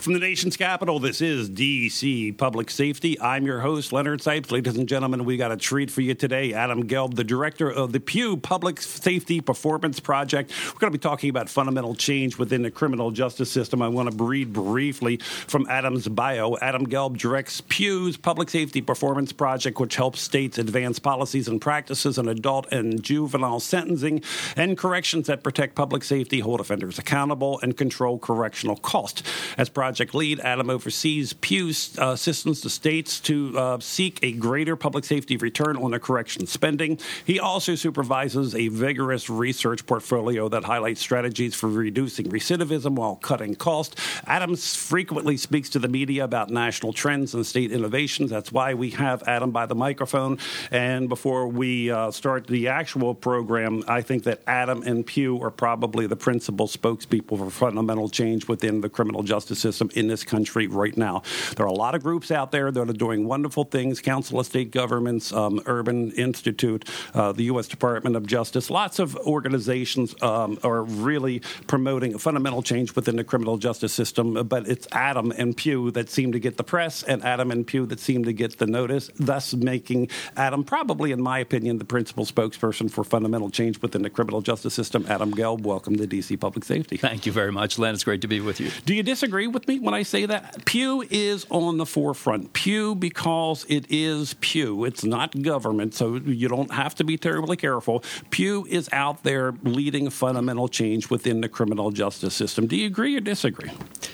from the nation's capital, this is D.C. Public Safety. I'm your host, Leonard Sipes. Ladies and gentlemen, we got a treat for you today. Adam Gelb, the director of the Pew Public Safety Performance Project. We're going to be talking about fundamental change within the criminal justice system. I want to read briefly from Adam's bio. Adam Gelb directs Pew's Public Safety Performance Project, which helps states advance policies and practices in adult and juvenile sentencing and corrections that protect public safety, hold offenders accountable, and control correctional cost. As project lead, Adam oversees Pew's assistance to states to seek a greater public safety return on their correction spending. He also supervises a vigorous research portfolio that highlights strategies for reducing recidivism while cutting cost. Adam frequently speaks to the media about national trends and state innovations. That's why we have Adam by the microphone. And before we start the actual program, I think that Adam and Pew are probably the principal spokespeople for fundamental change within the criminal justice system in this country right now. There are a lot of groups out there that are doing wonderful things. Council of State Governments, Urban Institute, the U.S. Department of Justice. Lots of organizations are really promoting fundamental change within the criminal justice system, but it's Adam and Pew that seem to get the press and Adam and Pew that seem to get the notice, thus making Adam probably, in my opinion, the principal spokesperson for fundamental change within the criminal justice system. Adam Gelb, welcome to D.C. Public Safety. Thank you very much, Len. It's great to be with you. Do you disagree with me when I say that? Pew is on the forefront. Pew because it is Pew. It's not government, so you don't have to be terribly careful. Pew is out there leading fundamental change within the criminal justice system. Do you agree or disagree?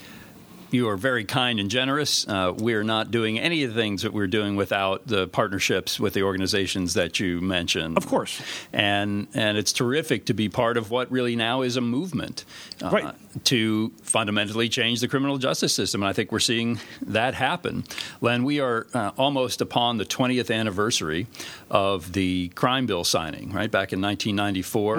You are very kind and generous. We're not doing any of the things that we're doing without the partnerships with the organizations that you mentioned. Of course. And it's terrific to be part of what really now is a movement right. to fundamentally change the criminal justice system. And I think we're seeing that happen. Len, we are almost upon the 20th anniversary of the crime bill signing, right, back in 1994.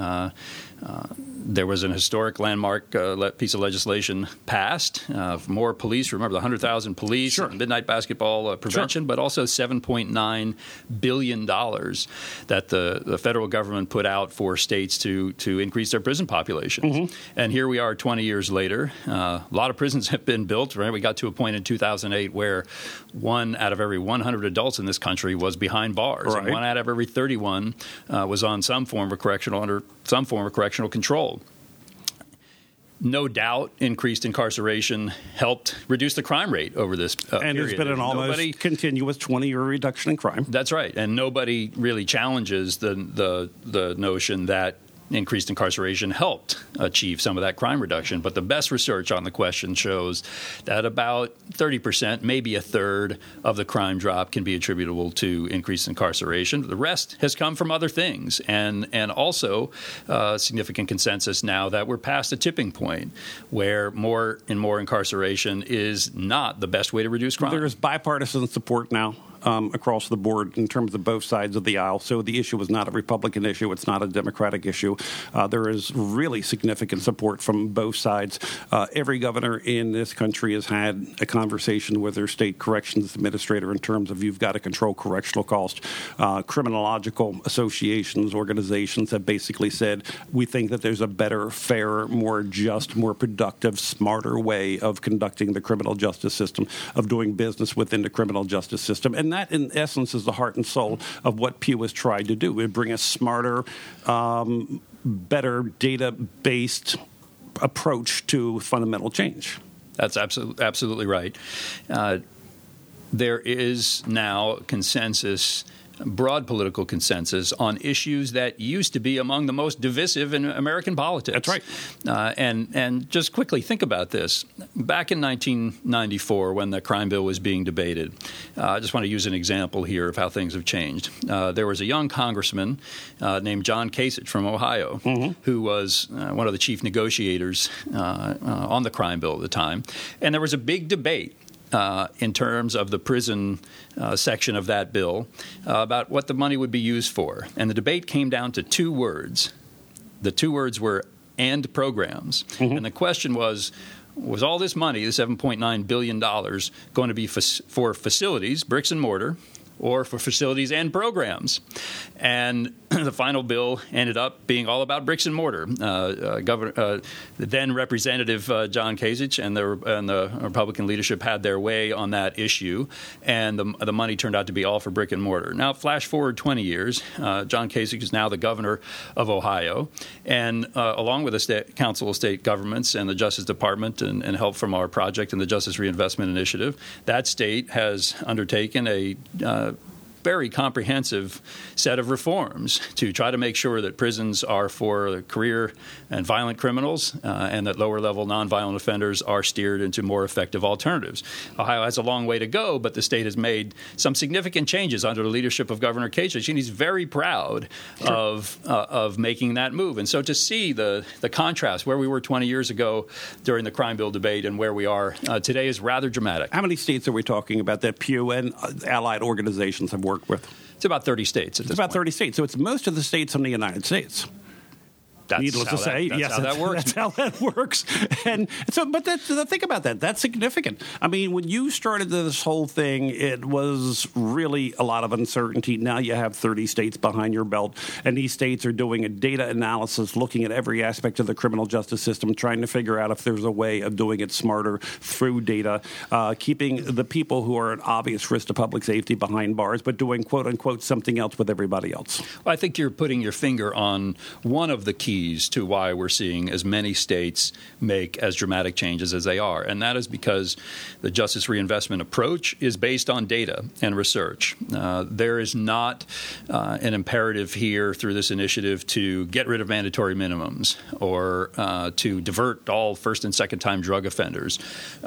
Mm-hmm. There was an historic landmark piece of legislation passed. More police, remember the 100,000 police, sure. midnight basketball prevention, sure. but also $7.9 billion that the federal government put out for states to increase their prison populations. Mm-hmm. And here we are 20 years later. A lot of prisons have been built. Right? We got to a point in 2008 where 1 out of every 100 adults in this country was behind bars. Right. And 1 out of every 31 was on some form of correctional control. No doubt, increased incarceration helped reduce the crime rate over this period. And there's been an almost continuous 20-year reduction in crime. That's right. And nobody really challenges the notion that increased incarceration helped achieve some of that crime reduction. But the best research on the question shows that about 30%, maybe a third of the crime drop can be attributable to increased incarceration. The rest has come from other things. And also significant consensus now that we're past a tipping point where more and more incarceration is not the best way to reduce crime. There is bipartisan support now across the board in terms of both sides of the aisle. So the issue is not a Republican issue. It's not a Democratic issue. There is really significant support from both sides. Every governor in this country has had a conversation with their state corrections administrator in terms of you've got to control correctional cost. Criminological associations, organizations have basically said we think that there's a better, fairer, more just, more productive, smarter way of conducting the criminal justice system, of doing business within the criminal justice system. And that, in essence, is the heart and soul of what Pew has tried to do. It bring a smarter, better data-based approach to fundamental change. That's absolutely right. There is now consensus, broad political consensus on issues that used to be among the most divisive in American politics. That's right. And just quickly think about this. Back in 1994, when the crime bill was being debated, I just want to use an example here of how things have changed. There was a young congressman named John Kasich from Ohio, mm-hmm. who was one of the chief negotiators on the crime bill at the time. And there was a big debate in terms of the prison section of that bill about what the money would be used for. And the debate came down to 2 words. The 2 words were "and programs." Mm-hmm. And the question was all this money, the $7.9 billion, going to be for facilities, bricks and mortar, or for facilities and programs. And the final bill ended up being all about bricks and mortar. The then Representative John Kasich and the Republican leadership had their way on that issue, and the money turned out to be all for brick and mortar. Now, flash forward 20 years, John Kasich is now the governor of Ohio, and along with the Council of State Governments and the Justice Department and help from our project and the Justice Reinvestment Initiative, that state has undertaken a very comprehensive set of reforms to try to make sure that prisons are for career and violent criminals and that lower-level nonviolent offenders are steered into more effective alternatives. Ohio has a long way to go, but the state has made some significant changes under the leadership of Governor Kasich, and he's very proud of making that move. And so to see the contrast where we were 20 years ago during the crime bill debate and where we are today is rather dramatic. How many states are we talking about that Pew and allied organizations have worked with? It's about 30 states at this point. It's about 30 states. So it's most of the states in the United States. Needless to say, yes, how that works. That's how that works. And so, but think about that. That's significant. I mean, when you started this whole thing, it was really a lot of uncertainty. Now you have 30 states behind your belt, and these states are doing a data analysis, looking at every aspect of the criminal justice system, trying to figure out if there's a way of doing it smarter through data, keeping the people who are an obvious risk to public safety behind bars, but doing, quote unquote, something else with everybody else. Well, I think you're putting your finger on one of the keys to why we're seeing as many states make as dramatic changes as they are. And that is because the justice reinvestment approach is based on data and research. There is not an imperative here through this initiative to get rid of mandatory minimums or to divert all first and second time drug offenders,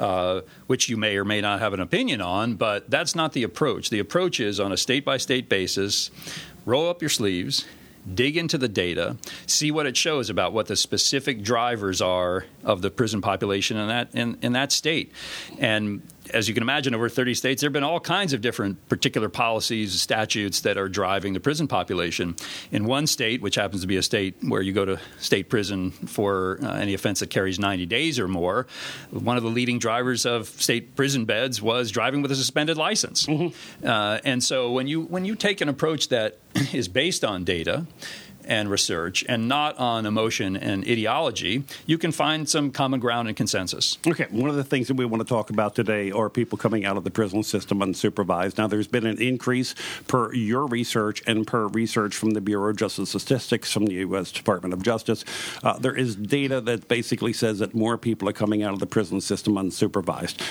which you may or may not have an opinion on, but that's not the approach. The approach is on a state-by-state basis, roll up your sleeves, dig into the data, see what it shows about what the specific drivers are of the prison population in that state. And as you can imagine, over 30 states, there have been all kinds of different particular policies, statutes that are driving the prison population. In one state, which happens to be a state where you go to state prison for any offense that carries 90 days or more, one of the leading drivers of state prison beds was driving with a suspended license. Mm-hmm. And so when you take an approach that is based on data and research and not on emotion and ideology, you can find some common ground and consensus. Okay, one of the things that we want to talk about today are people coming out of the prison system unsupervised. Now, there's been an increase per your research and per research from the Bureau of Justice Statistics from the U.S. Department of Justice. There is data that basically says that more people are coming out of the prison system unsupervised.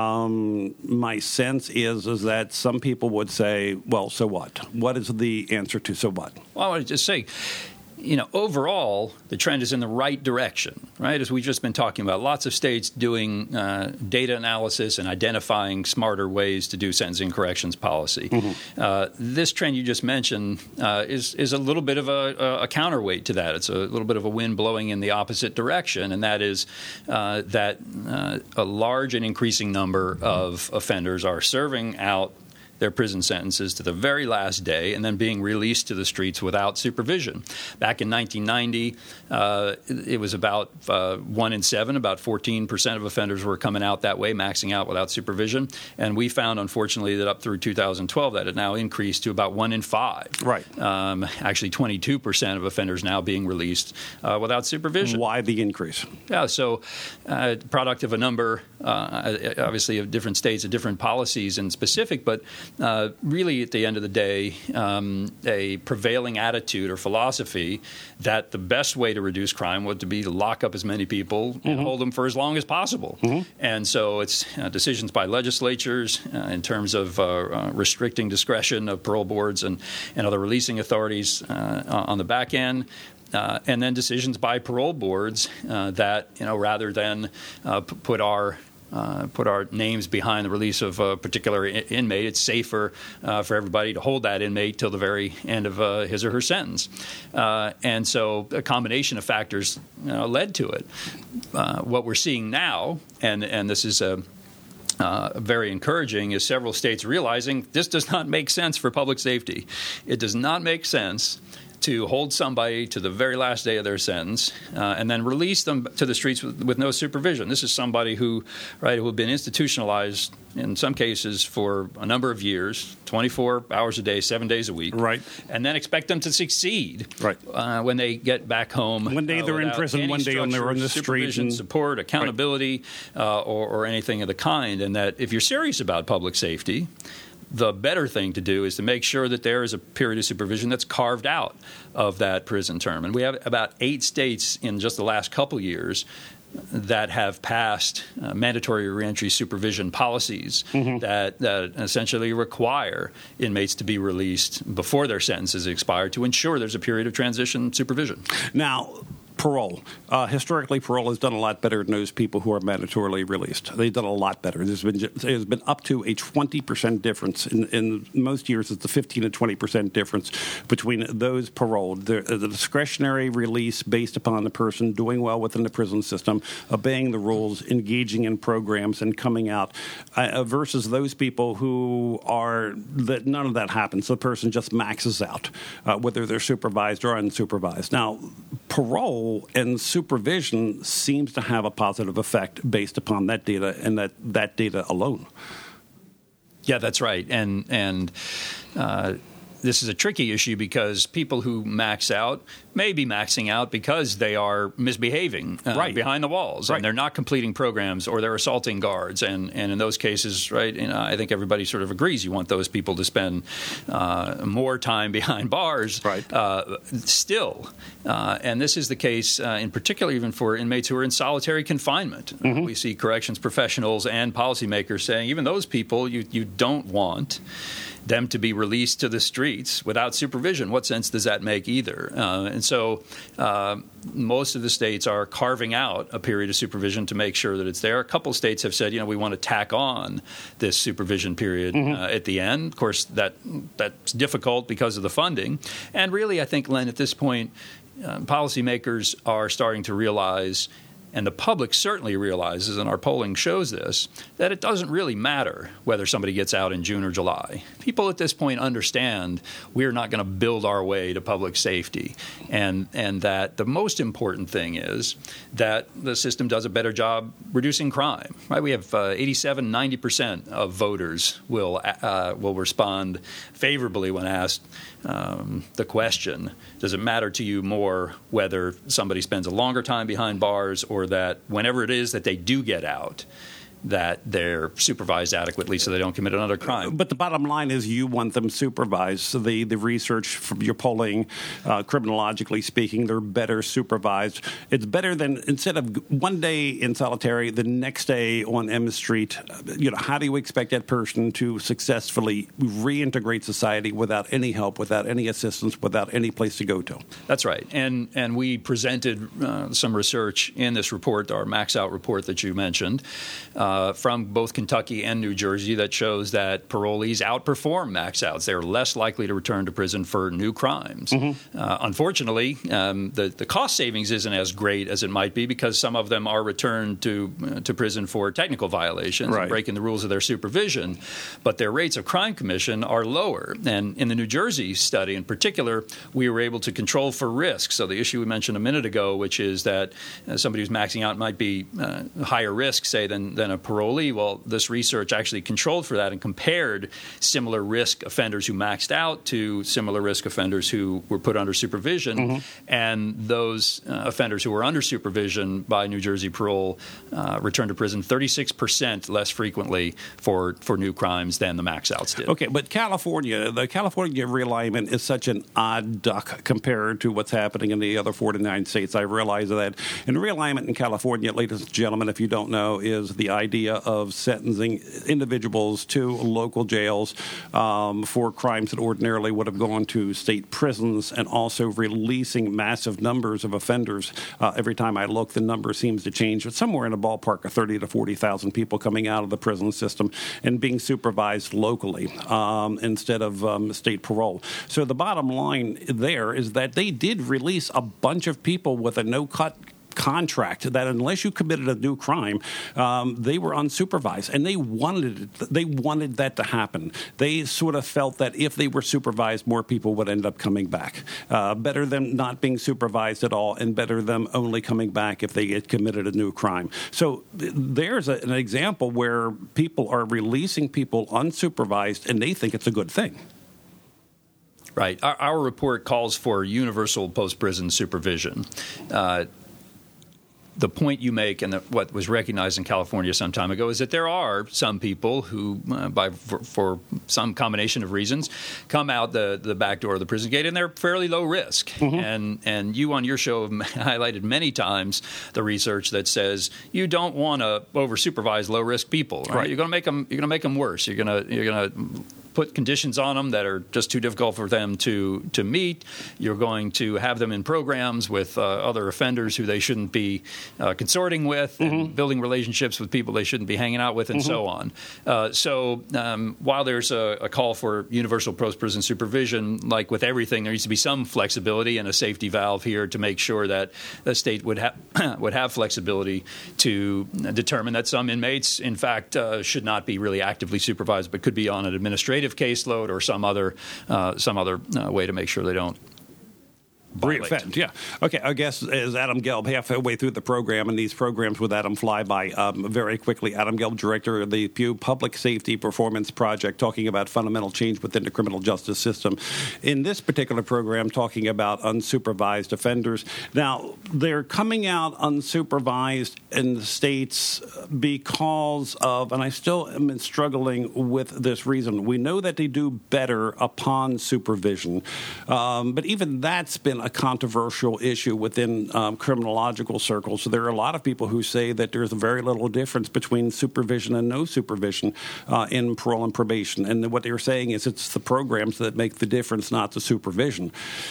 My sense is that some people would say, well, so what? What is the answer to so what? Well, I want to just say, overall, the trend is in the right direction, right? As we've just been talking about, lots of states doing data analysis and identifying smarter ways to do sentencing corrections policy. Mm-hmm. This trend you just mentioned is a little bit of a counterweight to that. It's a little bit of a wind blowing in the opposite direction, and that is that a large and increasing number of offenders are serving out their prison sentences to the very last day and then being released to the streets without supervision. Back in 1990, it was about 1 in 7, about 14% of offenders were coming out that way, maxing out without supervision. And we found, unfortunately, that up through 2012, that had now increased to about 1 in 5. Right. Actually, 22% of offenders now being released without supervision. Why the increase? Yeah, so product of a number, obviously, of different states, of different policies in specific, but really, at the end of the day, a prevailing attitude or philosophy that the best way to reduce crime would to be to lock up as many people mm-hmm. and hold them for as long as possible. Mm-hmm. And so it's decisions by legislatures in terms of restricting discretion of parole boards and other releasing authorities on the back end. And then decisions by parole boards that, rather than put our names behind the release of a particular inmate, it's safer for everybody to hold that inmate till the very end of his or her sentence. And so a combination of factors led to it. What we're seeing now, and this is very encouraging, is several states realizing this does not make sense for public safety. It does not make sense to hold somebody to the very last day of their sentence and then release them to the streets with no supervision. This is somebody who have been institutionalized in some cases for a number of years, 24 hours a day, 7 days a week, right, and then expect them to succeed, right, when they get back home. One day they're in prison, one day they're on the street. And support, accountability, right, or anything of the kind. And that if you're serious about public safety, the better thing to do is to make sure that there is a period of supervision that's carved out of that prison term. And we have about 8 states in just the last couple years that have passed mandatory reentry supervision policies that essentially require inmates to be released before their sentences expire to ensure there's a period of transition supervision. Now, parole. Historically, parole has done a lot better than those people who are mandatorily released. They've done a lot better. There's been up to a 20% difference. In most years, it's a 15 to 20% difference between those paroled. The discretionary release based upon the person doing well within the prison system, obeying the rules, engaging in programs, and coming out, versus those people who are that none of that happens. The person just maxes out, whether they're supervised or unsupervised. Now, parole and supervision seems to have a positive effect based upon that data and that data alone. Yeah, that's right. And this is a tricky issue because people who max out may be maxing out because they are misbehaving behind the walls, and they're not completing programs or they're assaulting guards. And in those cases, I think everybody sort of agrees you want those people to spend more time behind bars still. And this is the case in particular even for inmates who are in solitary confinement. We see corrections professionals and policymakers saying even those people you don't want them to be released to the streets without supervision. What sense does that make either? And so most of the states are carving out a period of supervision to make sure that it's there. A couple of states have said, we want to tack on this supervision period at the end. Of course, that's difficult because of the funding. And really, I think, Len, at this point, policymakers are starting to realize, and the public certainly realizes, and our polling shows this, that it doesn't really matter whether somebody gets out in June or July. People at this point understand we're not going to build our way to public safety, and that the most important thing is that the system does a better job reducing crime. Right? We have 87-90% of voters will respond favorably when asked the question, does it matter to you more whether somebody spends a longer time behind bars or that whenever it is that they do get out, that they're supervised adequately so they don't commit another crime. But the bottom line is you want them supervised. So the research from your polling, criminologically speaking, they're better supervised. It's better than instead of one day in solitary, the next day on M Street. How do you expect that person to successfully reintegrate society without any help, without any assistance, without any place to go to? That's right. And we presented some research in this report, our Max Out report that you mentioned, from both Kentucky and New Jersey that shows that parolees outperform max outs. They're less likely to return to prison for new crimes. Unfortunately, the cost savings isn't as great as it might be because some of them are returned to prison for technical violations and breaking the rules of their supervision, but their rates of crime commission are lower. And in the New Jersey study in particular, we were able to control for risk. So the issue we mentioned a minute ago, which is that somebody who's maxing out might be higher risk, say, than a parolee. Well, this research actually controlled for that and compared similar risk offenders who maxed out to similar risk offenders who were put under supervision. And those offenders who were under supervision by New Jersey parole returned to prison 36% less frequently for new crimes than the max outs did. Okay, but the California realignment is such an odd duck compared to what's happening in the other 49 states. I realize that. And realignment in California, ladies and gentlemen, if you don't know, is the idea of sentencing individuals to local jails for crimes that ordinarily would have gone to state prisons, and also releasing massive numbers of offenders. Every time I look, the number seems to change. It's somewhere in a ballpark of 30 to 40,000 people coming out of the prison system and being supervised locally instead of state parole. So the bottom line there is that they did release a bunch of people with a no-cut contract that unless you committed a new crime, they were unsupervised, and they wanted that to happen. They sort of felt that if they were supervised, more people would end up coming back. Better than not being supervised at all, and better them only coming back if they had committed a new crime. So there's an example where people are releasing people unsupervised, and they think it's a good thing. Right. Our report calls for universal post-prison supervision. The point you make, and what was recognized in California some time ago, is that there are some people who, for some combination of reasons, come out the back door of the prison gate, and they're fairly low risk. And you on your show have highlighted many times the research that says you don't want to over-supervise low-risk people. Right? You're going to make them worse. You're going to put conditions on them that are just too difficult for them to meet. You're going to have them in programs with other offenders who they shouldn't be consorting with, and building relationships with people they shouldn't be hanging out with, and so on. So while there's a call for universal post-prison supervision, like with everything, there needs to be some flexibility and a safety valve here to make sure that the state would have flexibility to determine that some inmates, in fact, should not be really actively supervised, but could be on an administrative caseload or some other way to make sure they don't reoffend. Yeah. Okay. I guess as Adam Gelb, halfway through the program, and these programs with Adam fly by very quickly. Adam Gelb, director of the Pew Public Safety Performance Project, talking about fundamental change within the criminal justice system. In this particular program, talking about unsupervised offenders. Now, they're coming out unsupervised in the states because of, and I still am struggling with this reason. We know that they do better upon supervision, but even that's been a controversial issue within criminological circles. So there are a lot of people who say that there's very little difference between supervision and no supervision in parole and probation. And what they're saying is it's the programs that make the difference, not the supervision.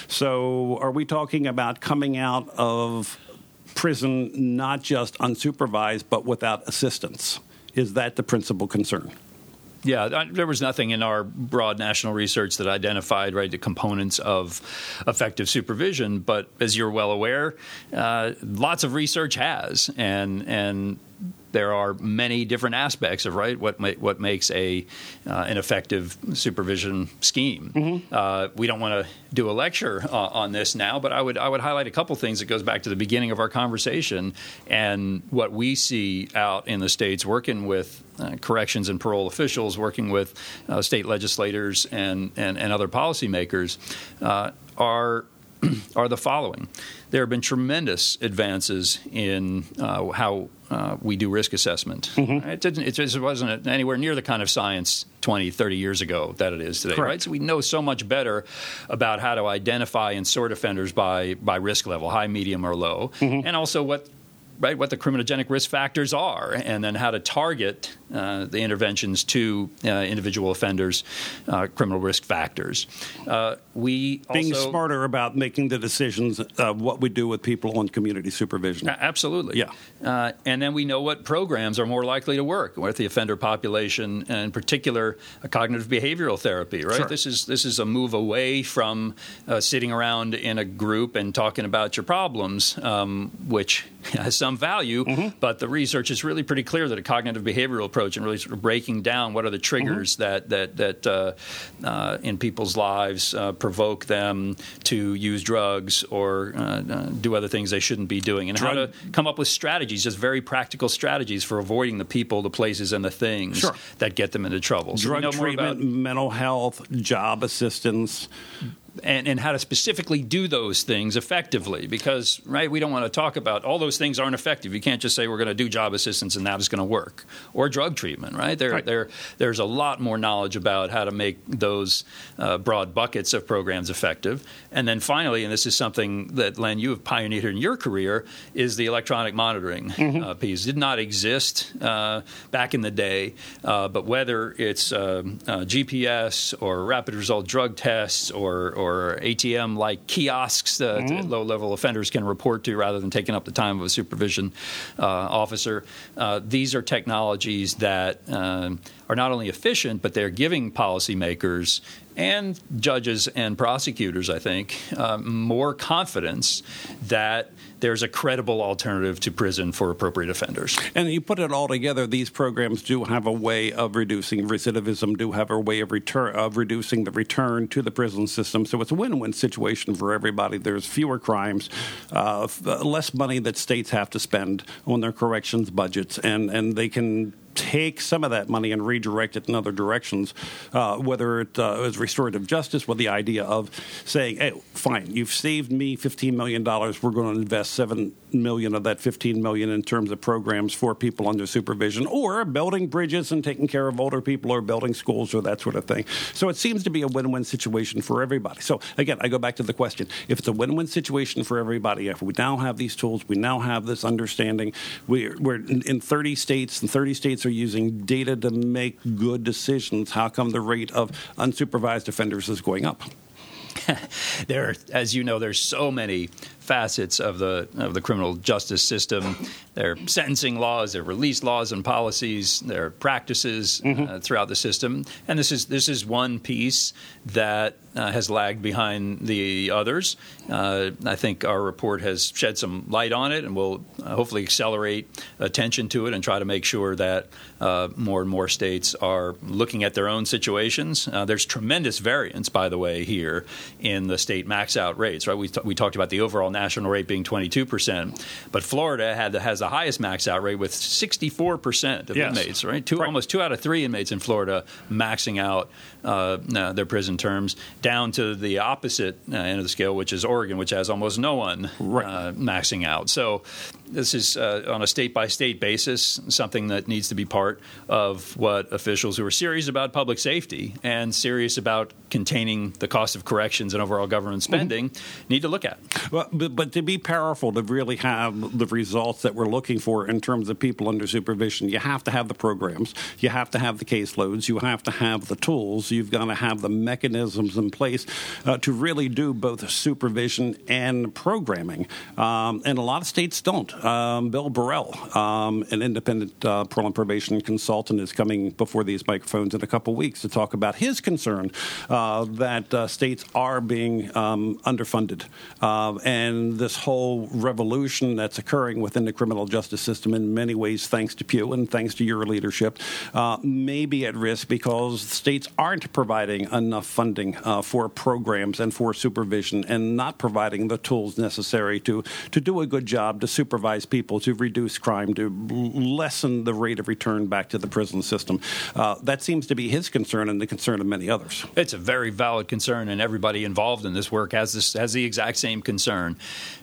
So are we talking about coming out of prison not just unsupervised, but without assistance? Is that the principal concern? Yeah, there was nothing in our broad national research that identified the components of effective supervision. But as you're well aware, lots of research has, and there are many different aspects of what makes an effective supervision scheme. We don't want to do a lecture on this now, but I would highlight a couple things that goes back to the beginning of our conversation and what we see out in the states working with corrections and parole officials, working with state legislators and other policymakers are the following. There have been tremendous advances in how we do risk assessment. It just wasn't anywhere near the kind of science 20, 30 years ago that it is today. Right? So we know so much better about how to identify and sort offenders by risk level, high, medium, or low, and also what the criminogenic risk factors are, and then how to target the interventions to individual offenders' criminal risk factors. We being also, smarter about making the decisions of what we do with people on community supervision. Absolutely. Yeah. And then we know what programs are more likely to work with the offender population, and in particular, cognitive behavioral therapy. Right. Sure. This is a move away from sitting around in a group and talking about your problems, which has some value, but the research is really pretty clear that a cognitive behavioral approach and really sort of breaking down what are the triggers that in people's lives provoke them to use drugs or do other things they shouldn't be doing, and how to come up with strategies, just very practical strategies for avoiding the people, the places, and the things that get them into trouble. So drug treatment, mental health, job assistance. And how to specifically do those things effectively, because we don't want to talk about all those things aren't effective. You can't just say we're going to do job assistance and that is going to work, or drug treatment. There's a lot more knowledge about how to make those broad buckets of programs effective. And then finally, and this is something that, Len, you have pioneered in your career, is the electronic monitoring piece. It did not exist back in the day, but whether it's GPS or rapid result drug tests or ATM-like kiosks that low-level offenders can report to rather than taking up the time of a supervision officer. These are technologies that are not only efficient, but they're giving policymakers and judges and prosecutors, I think, more confidence that there's a credible alternative to prison for appropriate offenders. And you put it all together, these programs do have a way of reducing recidivism, do have a way of reducing the return to the prison system. So it's a win-win situation for everybody. There's fewer crimes, less money that states have to spend on their corrections budgets, and they can take some of that money and redirect it in other directions, whether it is restorative justice with the idea of saying, hey, fine, you've saved me $15 million. We're going to invest $7 million of that $15 million in terms of programs for people under supervision, or building bridges and taking care of older people, or building schools, or that sort of thing. So it seems to be a win-win situation for everybody. So again, I go back to the question. If it's a win-win situation for everybody, if we now have these tools, we now have this understanding, we're in 30 states, and 30 states are using data to make good decisions. How come the rate of unsupervised offenders is going up? As you know, there's so many facets of the criminal justice system. There are sentencing laws, there are release laws and policies, there are practices throughout the system, and this is one piece that has lagged behind the others. I think our report has shed some light on it, and will hopefully accelerate attention to it and try to make sure that more and more states are looking at their own situations. There's tremendous variance, by the way, here in the state max-out rates. Right? We talked about the overall national rate being 22%, but Florida has the highest max-out rate with 64% of inmates. Right? Almost 2 out of 3 inmates in Florida maxing out their prison terms, down to the opposite end of the scale, which is Oregon, which has almost no one maxing out. So this is, on a state-by-state basis, something that needs to be part of what officials who are serious about public safety and serious about containing the cost of corrections and overall government spending need to look at. Well, but to be powerful, to really have the results that we're looking for in terms of people under supervision, you have to have the programs, you have to have the caseloads, you have to have the tools, you've got to have the mechanisms in place to really do both supervision and programming. And a lot of states don't. Bill Burrell, an independent parole and probation consultant, is coming before these microphones in a couple of weeks to talk about his concern that states are being underfunded. And this whole revolution that's occurring within the criminal justice system, in many ways thanks to Pew and thanks to your leadership, may be at risk because states aren't providing enough funding for programs and for supervision, and not providing the tools necessary to do a good job to supervise people, to reduce crime, to lessen the rate of return back to the prison system. That seems to be his concern and the concern of many others. It's a very valid concern, and everybody involved in this work has the exact same concern.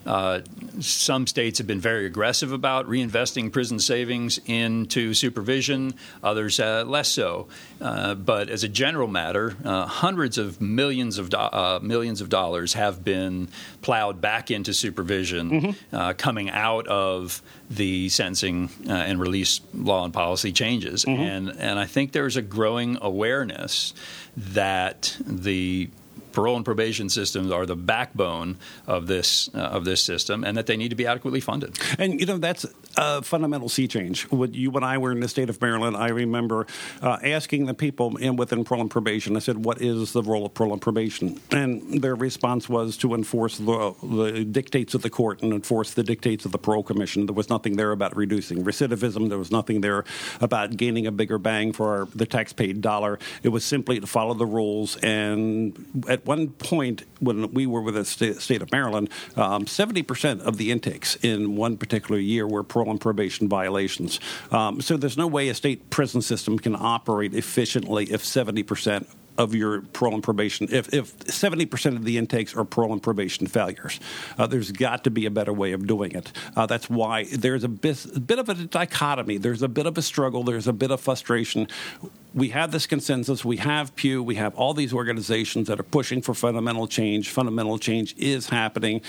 Some states have been very aggressive about reinvesting prison savings into supervision, others less so. But as a general matter, hundreds of millions of dollars have been plowed back into supervision coming out of the sentencing and release law and policy changes. And I think there's a growing awareness that the parole and probation systems are the backbone of this system, and that they need to be adequately funded. And that's a fundamental sea change. When you and I were in the state of Maryland, I remember asking the people within parole and probation, I said, what is the role of parole and probation? And their response was to enforce the dictates of the court and enforce the dictates of the parole commission. There was nothing there about reducing recidivism. There was nothing there about gaining a bigger bang for the tax-paid dollar. It was simply to follow the rules. And at one point, when we were with the state of Maryland, 70% of the intakes in one particular year were parole and probation violations. So there's no way a state prison system can operate efficiently if 70% of your parole and probation, if 70% of the intakes are parole and probation failures. There's got to be a better way of doing it. That's why there's a bit of a dichotomy. There's a bit of a struggle. There's a bit of frustration. We have this consensus. We have Pew. We have all these organizations that are pushing for fundamental change. Fundamental change is happening,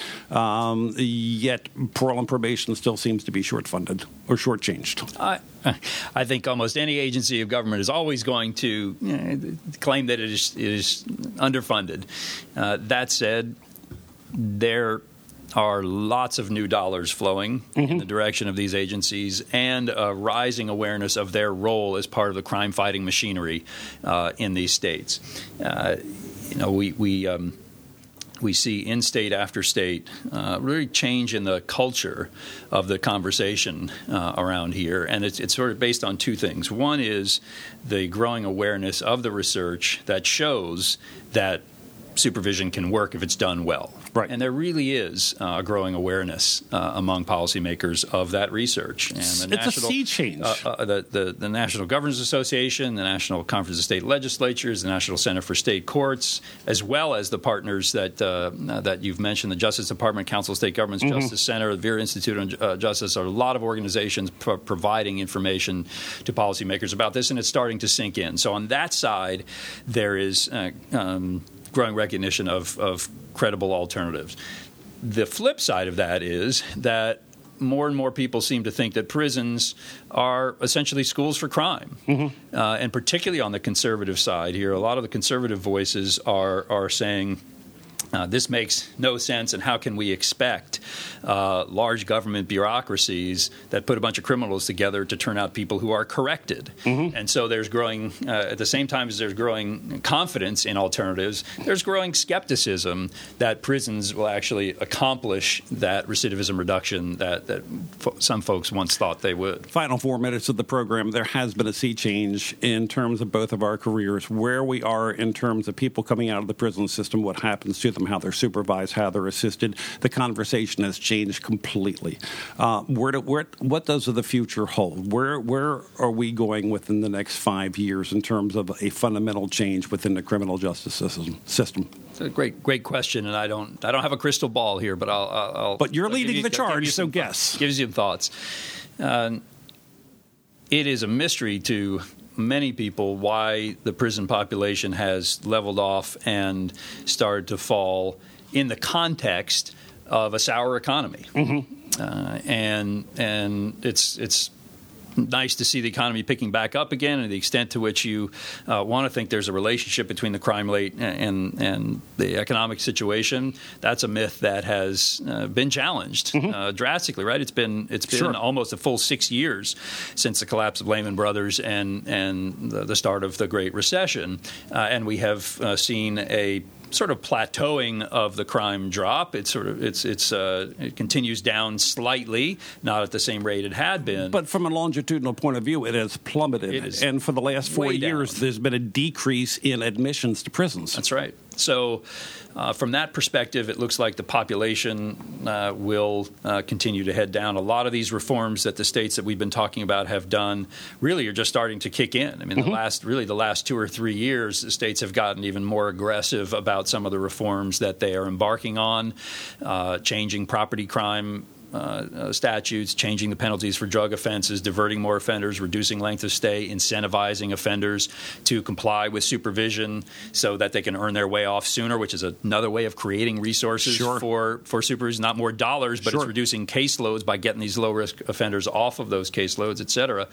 yet parole and probation still seems to be short-funded or shortchanged. I think almost any agency of government is always going to claim that it is underfunded. That said, there are lots of new dollars flowing in the direction of these agencies, and a rising awareness of their role as part of the crime-fighting machinery in these states. we see in state after state really change in the culture of the conversation around here. And it's sort of based on two things. One is the growing awareness of the research that shows that supervision can work if it's done well. Right. And there really is a growing awareness among policymakers of that research. And it's a sea change. The National Governors Association, the National Conference of State Legislatures, the National Center for State Courts, as well as the partners that you've mentioned, the Justice Department, Council of State Governments, Justice Center, the Vera Institute on Justice, are a lot of organizations providing information to policymakers about this, and it's starting to sink in. So on that side, there is growing recognition of credible alternatives. The flip side of that is that more and more people seem to think that prisons are essentially schools for crime. And particularly on the conservative side here, a lot of the conservative voices are saying, this makes no sense, and how can we expect large government bureaucracies that put a bunch of criminals together to turn out people who are corrected? And so there's growing, at the same time as there's growing confidence in alternatives, there's growing skepticism that prisons will actually accomplish that recidivism reduction that some folks once thought they would. Final 4 minutes of the program. There has been a sea change in terms of both of our careers, where we are in terms of people coming out of the prison system, what happens to them, how they're supervised, how they're assisted. The conversation has changed completely. What does the future hold? Where are we going within the next 5 years in terms of a fundamental change within the criminal justice system? It's a great question, and I don't have a crystal ball here, but I'll But you're leading the charge, so guess. Give you some thoughts. It is a mystery to many people why the prison population has leveled off and started to fall in the context of a sour economy. And it's nice to see the economy picking back up again, and the extent to which you want to think there's a relationship between the crime rate and the economic situation. That's a myth that has been challenged drastically. Right? It's been Sure. almost a full 6 years since the collapse of Lehman Brothers and the start of the Great Recession, and we have seen a sort of plateauing of the crime drop. It continues down slightly, not at the same rate it had been. But from a longitudinal point of view, it has plummeted. And for the last 4 years, there's been a decrease in admissions to prisons. That's right. So from that perspective, it looks like the population will continue to head down. A lot of these reforms that the states that we've been talking about have done really are just starting to kick in. I mean, the last 2 or 3 years, the states have gotten even more aggressive about some of the reforms that they are embarking on, changing property crime statutes, changing the penalties for drug offenses, diverting more offenders, reducing length of stay, incentivizing offenders to comply with supervision so that they can earn their way off sooner, which is another way of creating resources for supervision. Not more dollars, but it's reducing caseloads by getting these low-risk offenders off of those caseloads, et cetera.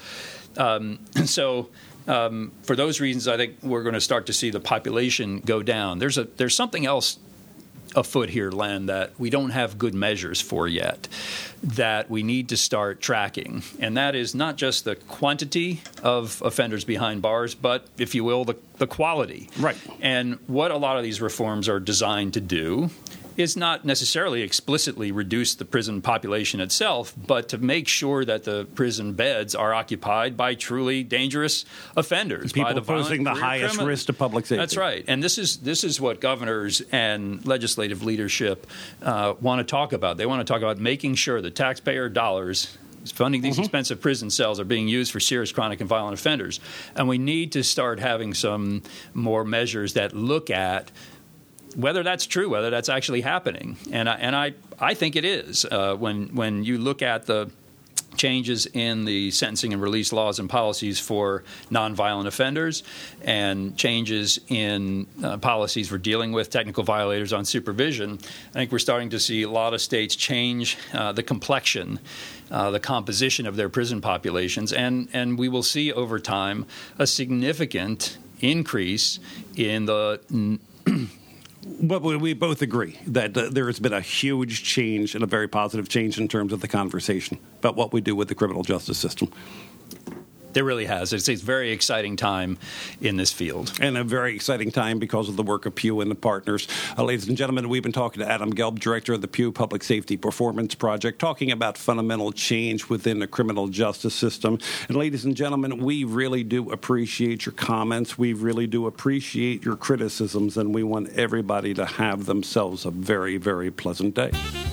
For those reasons, I think we're going to start to see the population go down. There's something else afoot here, Len, that we don't have good measures for yet, that we need to start tracking. And that is not just the quantity of offenders behind bars, but, if you will, the quality. Right. And what a lot of these reforms are designed to do is not necessarily explicitly reduce the prison population itself, but to make sure that the prison beds are occupied by truly dangerous offenders, people by the posing the highest risk to public safety. That's right, and this is what governors and legislative leadership want to talk about. They want to talk about making sure that taxpayer dollars funding these expensive prison cells are being used for serious chronic and violent offenders, and we need to start having some more measures that look at whether that's true, whether that's actually happening. And I think it is. When you look at the changes in the sentencing and release laws and policies for nonviolent offenders and changes in policies for dealing with technical violators on supervision, I think we're starting to see a lot of states change the complexion, the composition of their prison populations, and we will see over time a significant increase in the But we both agree that there has been a huge change and a very positive change in terms of the conversation about what we do with the criminal justice system. There really has. It's a very exciting time in this field. And a very exciting time because of the work of Pew and the partners. Ladies and gentlemen, we've been talking to Adam Gelb, director of the Pew Public Safety Performance Project, talking about fundamental change within the criminal justice system. And ladies and gentlemen, we really do appreciate your comments. We really do appreciate your criticisms, and we want everybody to have themselves a very, very pleasant day.